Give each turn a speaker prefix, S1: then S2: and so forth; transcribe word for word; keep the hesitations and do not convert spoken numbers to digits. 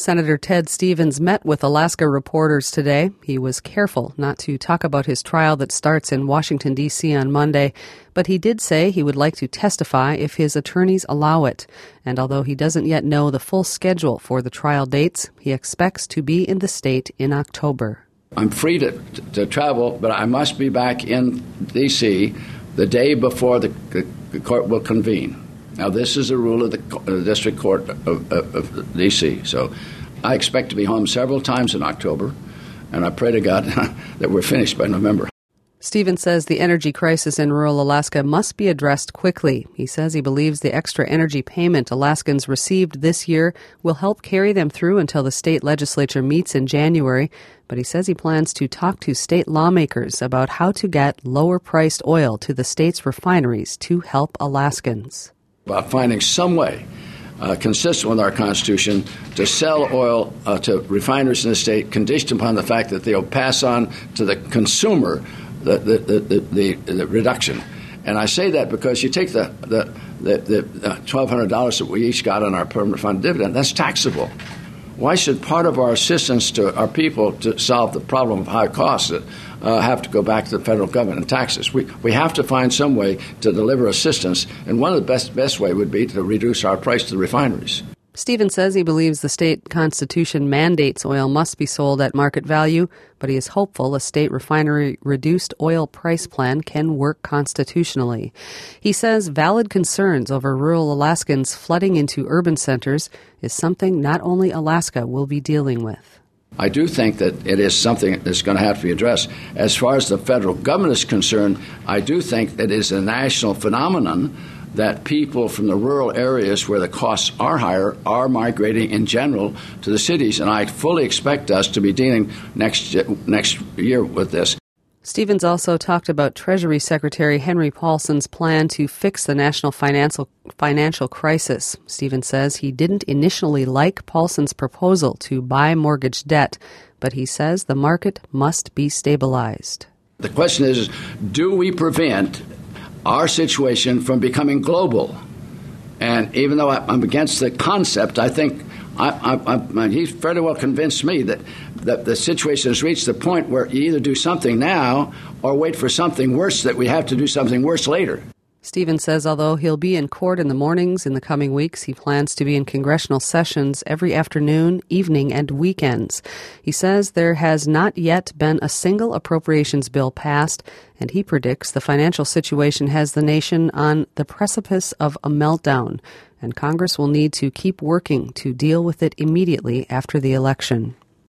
S1: Senator Ted Stevens met with Alaska reporters today. He was careful not to talk about his trial that starts in Washington, D C on Monday, but he did say he would like to testify if his attorneys allow it. And although he doesn't yet know the full schedule for the trial dates, he expects to be in the state in October.
S2: I'm free to, to travel, but I must be back in D C the day before the, the court will convene. Now, this is a rule of the, the District Court of, of, of D C, so I expect to be home several times in October, and I pray to God that we're finished by November.
S1: Stevens says the energy crisis in rural Alaska must be addressed quickly. He says he believes the extra energy payment Alaskans received this year will help carry them through until the state legislature meets in January, but he says he plans to talk to state lawmakers about how to get lower-priced oil to the state's refineries to help Alaskans.
S2: About finding some way uh, consistent with our Constitution to sell oil uh, to refiners in the state, conditioned upon the fact that they'll pass on to the consumer the the, the, the, the, the reduction. And I say that because you take the the, the, the twelve hundred dollars that we each got on our permanent fund dividend, that's taxable. Why should part of our assistance to our people to solve the problem of high costs uh, have to go back to the federal government and taxes? We we have to find some way to deliver assistance, and one of the best best way would be to reduce our price to the refineries.
S1: Stevens says he believes the state constitution mandates oil must be sold at market value, but he is hopeful a state refinery reduced oil price plan can work constitutionally. He says valid concerns over rural Alaskans flooding into urban centers is something not only Alaska will be dealing with.
S2: I do think that it is something that's going to have to be addressed. As far as the federal government is concerned, I do think that it is a national phenomenon that people from the rural areas where the costs are higher are migrating in general to the cities, and I fully expect us to be dealing next next year with this.
S1: Stevens also talked about Treasury Secretary Henry Paulson's plan to fix the national financial financial crisis. Stevens says he didn't initially like Paulson's proposal to buy mortgage debt, but he says the market must be stabilized.
S2: The question is, do we prevent our situation from becoming global? And even though I'm against the concept, I think I, I, I, he's fairly well convinced me that, that the situation has reached the point where you either do something now or wait for something worse, that we have to do something worse later.
S1: Stevens says although he'll be in court in the mornings in the coming weeks, he plans to be in congressional sessions every afternoon, evening, and weekends. He says there has not yet been a single appropriations bill passed, and he predicts the financial situation has the nation on the precipice of a meltdown, and Congress will need to keep working to deal with it immediately after the election.